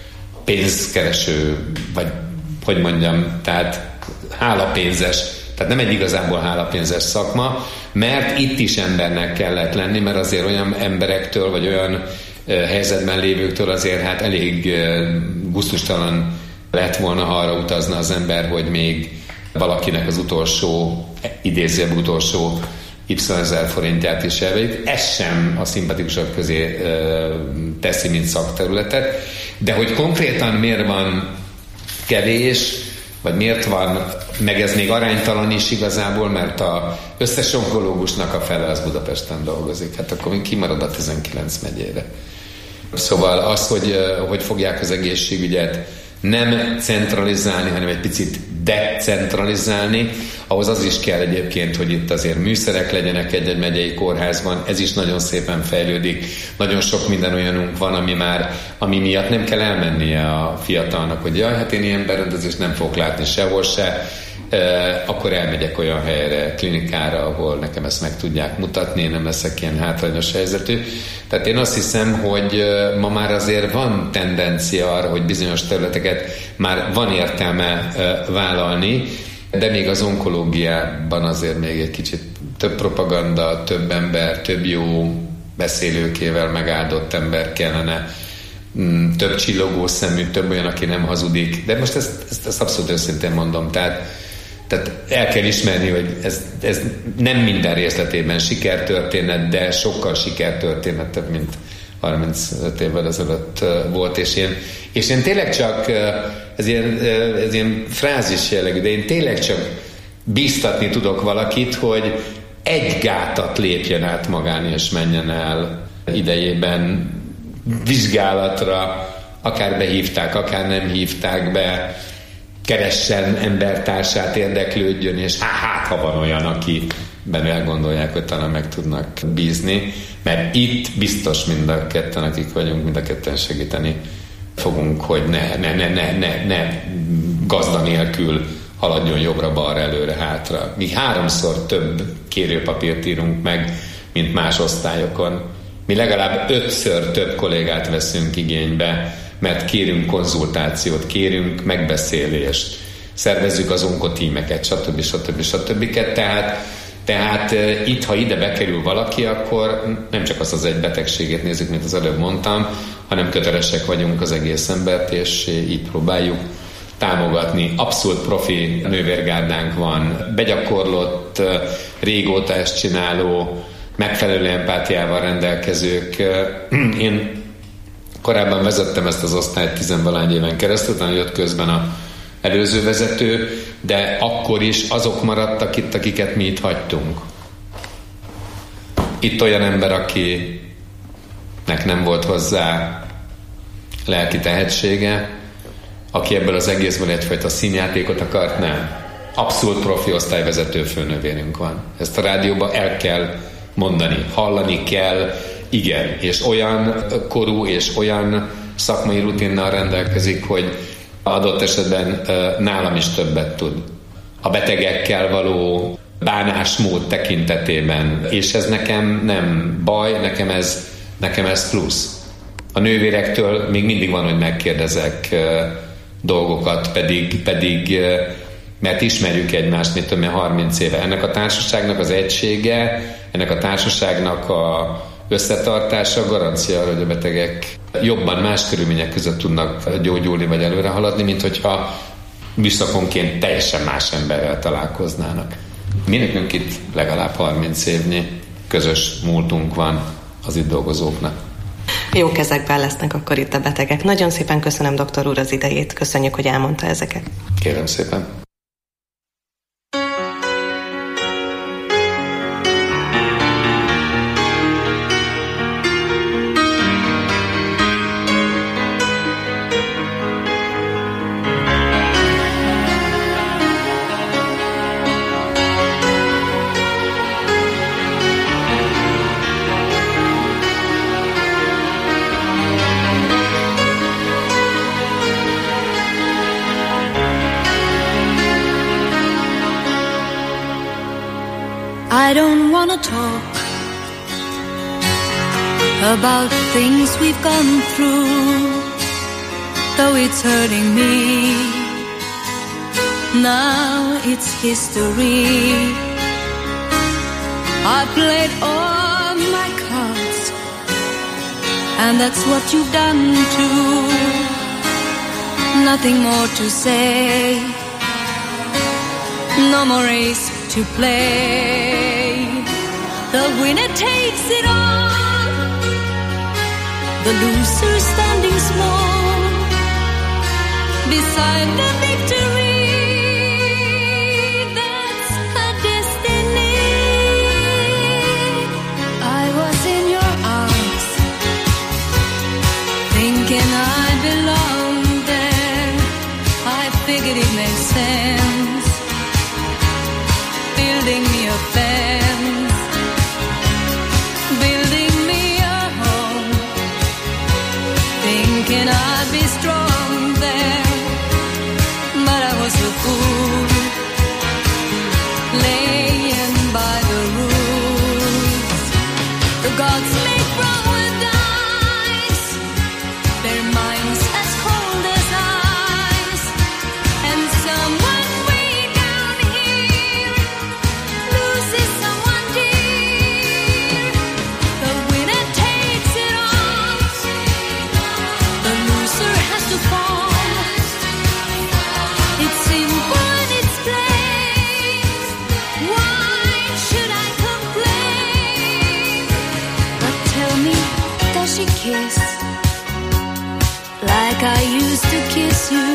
pénzkereső, vagy hogy mondjam, tehát hálapénzes, tehát nem egy igazából hálapénzes szakma, mert itt is embernek kellett lenni, mert azért olyan emberektől, vagy olyan helyzetben lévőktől azért hát elég gusztustalan lett volna, ha arra utazna az ember, hogy még valakinek az utolsó, idézőbb utolsó Y1000 forintját is elvegyük. Ez sem a szimpatikusok közé teszi, mint szakterületet. De hogy konkrétan miért van kevés, vagy miért van, meg ez még aránytalan is igazából, mert az összes onkológusnak a fele az Budapesten dolgozik. Hát akkor még kimarad a 19 megyére. Szóval az, hogy fogják az egészségügyet nem centralizálni, hanem egy picit decentralizálni, ahhoz az is kell egyébként, hogy itt azért műszerek legyenek egy megyei kórházban, ez is nagyon szépen fejlődik, nagyon sok minden olyanunk van, ami miatt nem kell elmennie a fiatalnak, hogy jaj, hát én ilyen berendezést nem fogok látni sehol se, akkor elmegyek olyan helyre, klinikára, ahol nekem ezt meg tudják mutatni, én nem leszek ilyen hátrányos helyzetű. Tehát én azt hiszem, hogy ma már azért van tendencia arra, hogy bizonyos területeket már van értelme vállalni, de még az onkológiában azért még egy kicsit több propaganda, több ember, több jó beszélőkével megáldott ember kellene, több csillogó szemű, több olyan, aki nem hazudik. De most ezt abszolút őszintén mondom. Tehát el kell ismerni, hogy ez nem minden részletében sikertörténet, de sokkal sikertörténetebb, mint 35 évvel ezelőtt volt. És én tényleg csak, ez ilyen frázis jellegű, de én tényleg csak bíztatni tudok valakit, hogy egy gátat lépjen át magán, és menjen el idejében vizsgálatra, akár behívták, akár nem hívták be, keressen embertársát, érdeklődjön, és hát, ha van olyan, akiben elgondolják, hogy talán meg tudnak bízni, mert itt biztos mind a ketten, akik vagyunk, mind a ketten segíteni fogunk, hogy ne gazda nélkül haladjon jobbra-balra, előre, hátra. Mi 3-szor több kérőpapírt írunk meg, mint más osztályokon. Mi legalább 5-ször több kollégát veszünk igénybe, mert kérünk konzultációt, kérünk megbeszélést, szervezzük az onkotímeket, stb. Tehát itt, ha ide bekerül valaki, akkor nem csak azt az egy betegségét nézzük, mint az előbb mondtam, hanem kötelesek vagyunk az egész embert, és így próbáljuk támogatni. Abszolút profi nővérgárdánk van, begyakorlott, régóta ezt csináló, megfelelő empátiával rendelkezők. Én korábban vezettem ezt az osztályt 10-valány éven keresztül, utána jött közben az előző vezető, de akkor is azok maradtak itt, akiket mi itt hagytunk. Itt olyan ember, akinek nem volt hozzá lelki tehetsége, aki ebből az egészből egyfajta színjátékot akart, nem. Abszolút profi osztályvezető főnövérünk van. Ezt a rádióban el kell mondani, hallani kell, igen, és olyan korú és olyan szakmai rutinnal rendelkezik, hogy adott esetben nálam is többet tud. A betegekkel való bánásmód tekintetében, és ez nekem nem baj, nekem ez plusz. A nővérektől még mindig van, hogy megkérdezek dolgokat, pedig mert ismerjük egymást, mit tudom én, 30 éve. Ennek a társaságnak az egysége, ennek a társaságnak a összetartása garancia arra, hogy a betegek jobban más körülmények között tudnak gyógyulni vagy előre haladni, mint hogyha műszakonként teljesen más emberrel találkoznának. Mi nekünk itt legalább 30 évnyi közös múltunk van az itt dolgozóknak. Jó kezekben lesznek akkor itt a betegek. Nagyon szépen köszönöm, doktor úr, az idejét. Köszönjük, hogy elmondta ezeket. Kérem szépen. I don't wanna talk about things we've gone through, though it's hurting me. Now it's history. I played all my cards, and that's what you've done too. Nothing more to say, no more race to play. The winner takes it all, the loser standing small beside the victory. That's her destiny. I was in your arms, thinking I belonged there. I figured it made sense, building me a fence, building me a home, thinking I'd be strong there, but I was a fool, laying by the rules. The gods make wrong with ice, their minds as cold as ice, and someone way down here loses someone dear. The winner takes it all, the loser has to fall. It's simple and it's plain. Why should I complain? But tell me, does she kiss like I used to kiss you?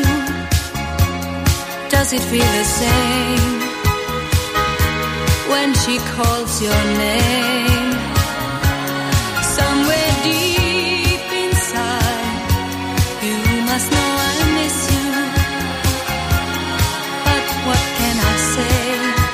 Does it feel the same when she calls your name? Somewhere deep inside, you must know I miss you. But what can I say?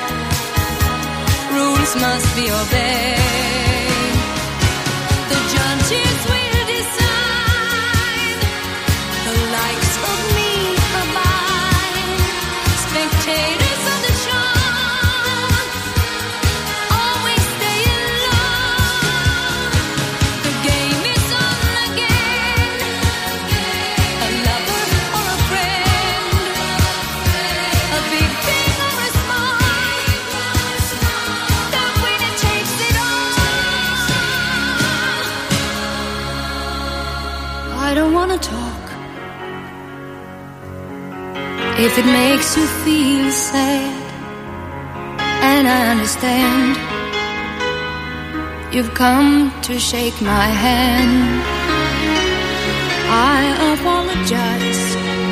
Rules must be obeyed. The judges will decide, the likes of me abide. Spectators of the show always stay alone. The game is on again. A lover or a friend, a big thing or a small, the winner takes it all. I don't wanna talk if it makes you feel sad, and I understand. You've come to shake my hand. I apologize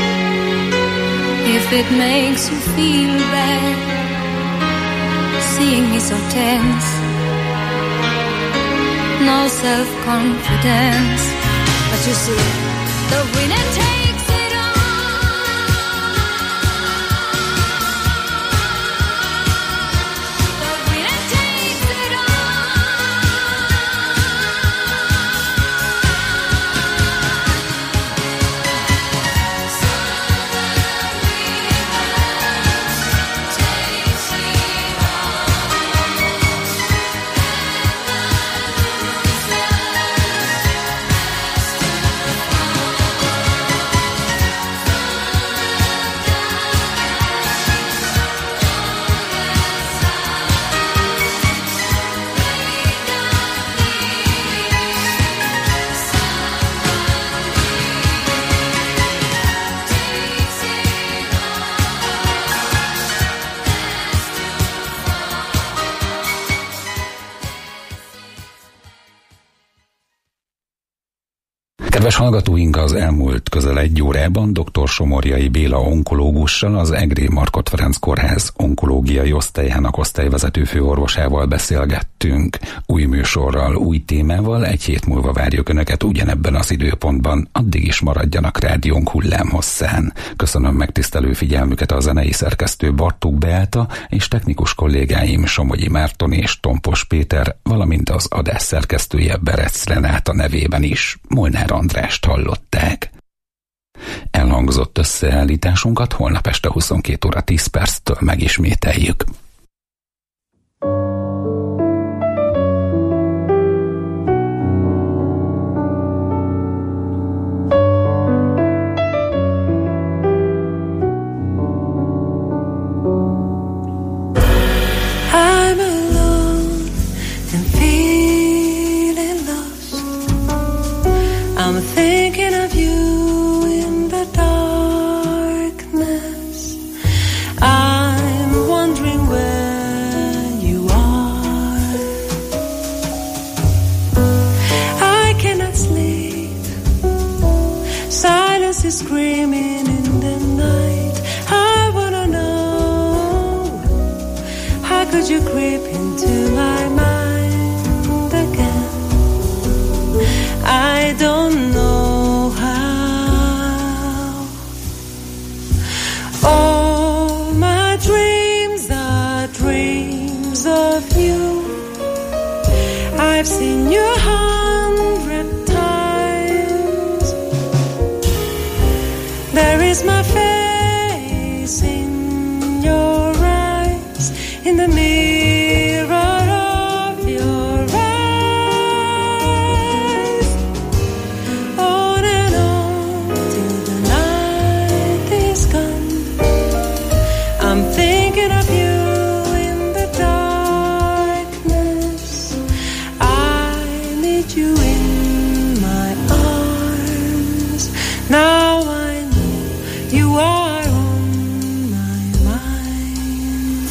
if it makes you feel bad, seeing me so tense, no self-confidence. But you see, the winner takes it all. The winner takes it Kedves hallgatóink, az elmúlt közel egy órában dr. Somorjai Béla onkológussal, az Egri Markhot Ferenc Kórház onkológiai osztályának osztályvezető főorvosával beszélgettünk. Új műsorral, új témával egy hét múlva várjuk Önöket ugyanebben az időpontban, addig is maradjanak rádiónk hullámhosszán. Köszönöm megtisztelő figyelmüket a zenei szerkesztő Bartók Beáta és technikus kollégáim Somogyi Márton és Tompos Péter, valamint az adás szerkesztője Berec Renáta nevében is. Molnár Andrást hallották. Elhangzott összeállításunkat holnap este 22 óra 10 perctől megismételjük. would you creep into my mind again? I don't know how. All my dreams are dreams of you. I've seen you 100 times. There is my face in your eyes, in the mirror of your eyes. On and on till the night is gone. I'm thinking of you in the darkness. I need you in my arms. Now I know you are on my mind.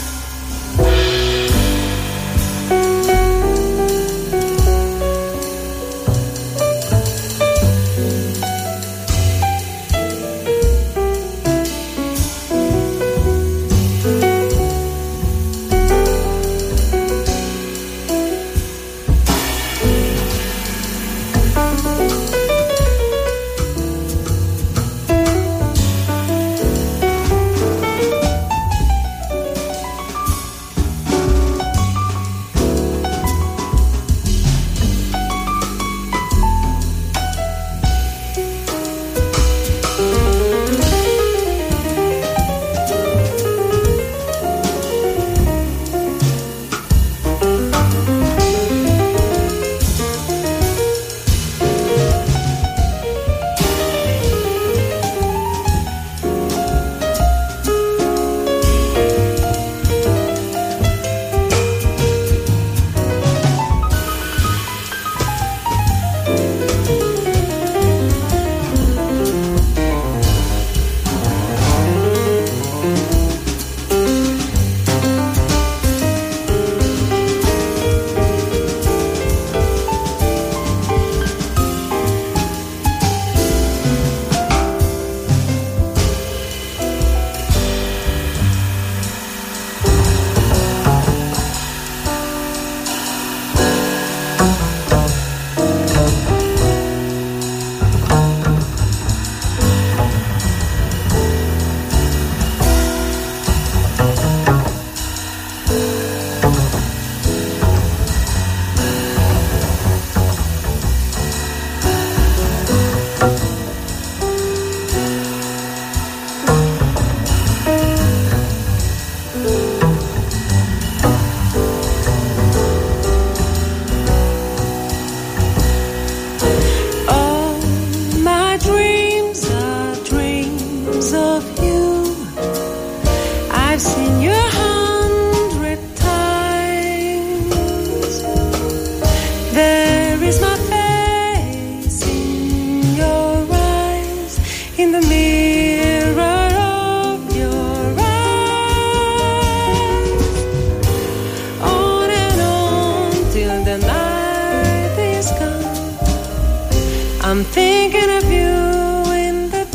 I'm thinking of you in the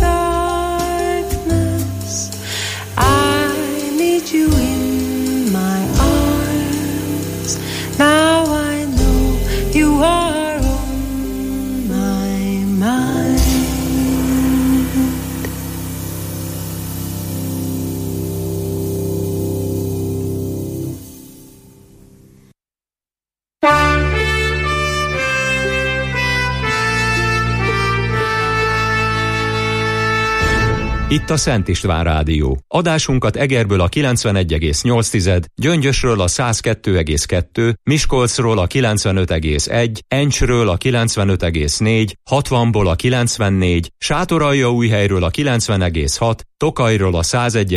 darkness. I need you in my arms. Now I know you are on my mind. Itt a Szent István Rádió. Adásunkat Egerből a 91,8, Gyöngyösről a 102,2, Miskolcról a 95,1, Encsről a 95,4, 60-ból a 94, Sátoraljaújhelyről a 90,6, Tokajról a 101,8,